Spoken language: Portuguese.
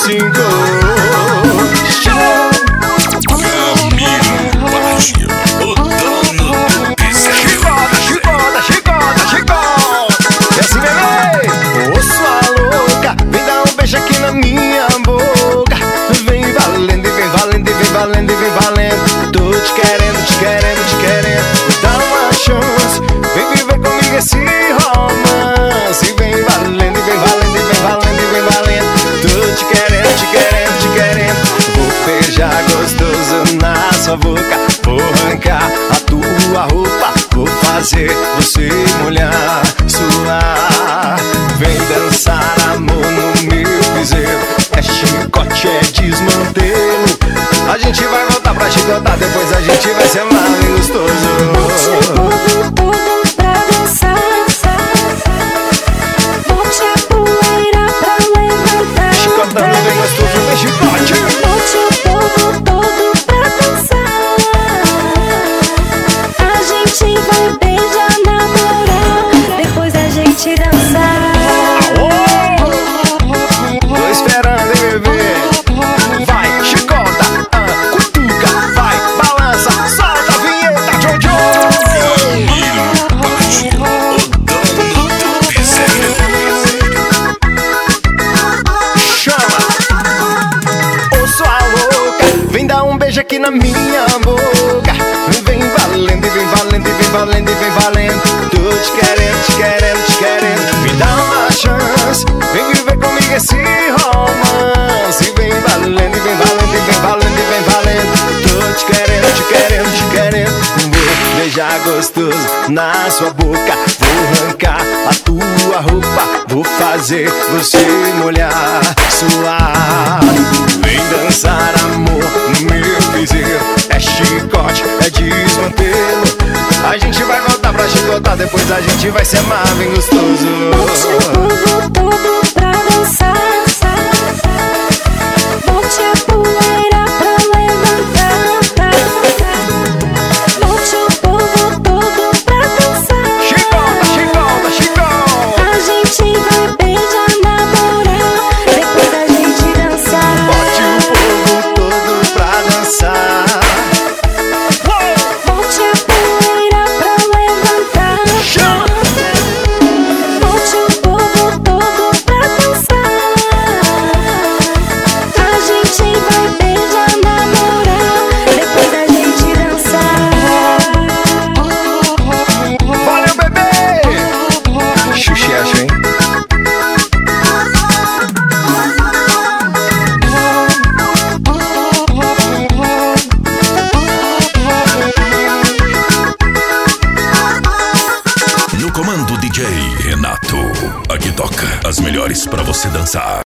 5. Camilo Baggio, o dono do piseiro. Chicota, chicota, chicota. E assim, bebê, ô sua louca, vem dar um beijo aqui na minha boca. Vem valendo, e vem valendo, e vem valendo, e vem valendo. Tô te querendo, te querendo, te querendo. Me dá uma chance, vem viver comigo esse romance. Vem valendo, e vem valendo, e vem valendo, e vem valendo. Tô te querendo, te querendo, te querendo. Vou beijar gostoso na sua boca. Vou arrancar a tua roupa. Vou fazer você molhar, suar. Vem dançar amor no meu piseiro. É chicote, é desmantelo. A gente vai voltar pra chicotar, depois a gente vai ser mais gostoso. Bote o povo todo pra dançar. Bote a poeira pra levantar. Chicotando bem gostoso, vem chicote. Bote o povo todo pra dançar. A gente vai beijar na moral, depois a gente dançar. Tô esperando, hein, bebê. Vai, chicota, cutuca, vai, balança, solta a vinheta, Jojo. Camilo Baggio, o dono do piseiro. Chama, ô sua louca, vem dar um beijo aqui na minha boca. Vem valendo, e vem valendo, e vem valendo, e vem valendo. Tô te querendo, te querendo, te querendo. Me dá uma chance, vem viver comigo esse romance. Vem valendo, e vem valendo, e vem valendo, e vem valendo. Tô te querendo, te querendo, te querendo. Vou beijar gostoso na sua boca. Vou arrancar a tua roupa. Vou fazer você molhar, suar. Vem dançar amor no meu piseiro. É chicote, é desmantelo. A gente vai voltar pra chicotar, depois a gente vai ser mais bem gostoso. Bote o povo todo pra dançar. Bote a poeira pra levantar. Bote o povo todo pra dançar. Chicota, chicota, chicota. A gente vai beijar na moral, depois a gente dançar. Bote o povo todo pra dançar. Bote a poeira pra levantar. Bote o povo todo pra dançar. A gente vai beijar na moral, depois a gente dançar. Valeu, bebê. Xuxecho, hein? No comando DJ Renato, aqui toca as melhores pra você dançar.